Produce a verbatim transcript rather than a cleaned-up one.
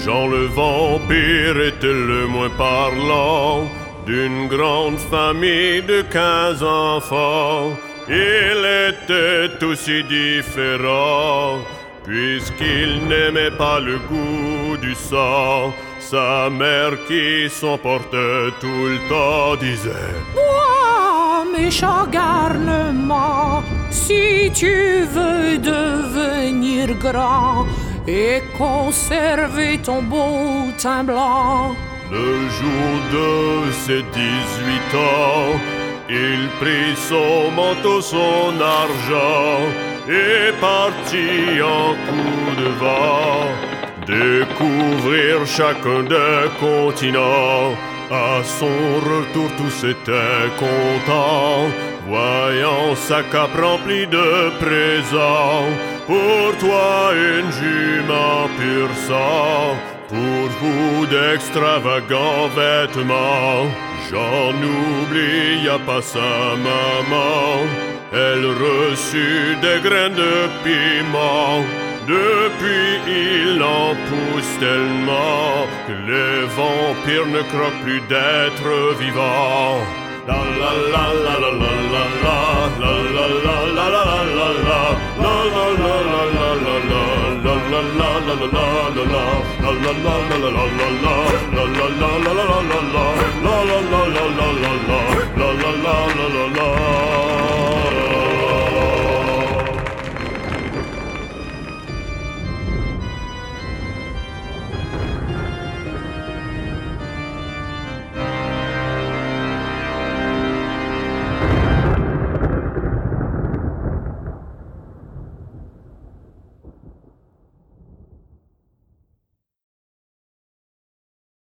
Jean le vampire était le moins parlant d'une grande famille de quinze enfants. Il était aussi différent, puisqu'il n'aimait pas le goût du sang. Sa mère qui s'en portait tout le temps disait: Bois mes chats garnement, si tu veux devenir grand et conserver ton beau teint blanc. Le jour de ses dix-huit ans, il prit son manteau, son argent et partit en coup de vent découvrir chacun des continents. À son retour, tous étaient contents, voyant sa cape remplie de présents. Pour toi une jument pur sang, pour vous d'extravagants vêtements. Jean n'oublia pas sa maman, elle reçut des graines de piment. Depuis il en pousse tellement que les vampires ne croient plus d'être vivants. La la la la la la la la la la la la la la la la la la la la